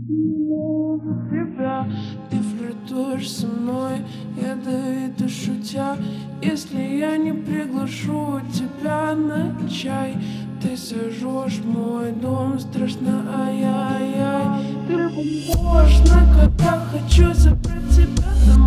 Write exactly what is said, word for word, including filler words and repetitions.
тебя. Ты флиртуешь со мной, ядовито шутя. Если я не приглашу тебя на чай, ты сожжешь мой дом, страшно, ай-яй-яй. Ты похож на кота, хочу забрать тебя домой.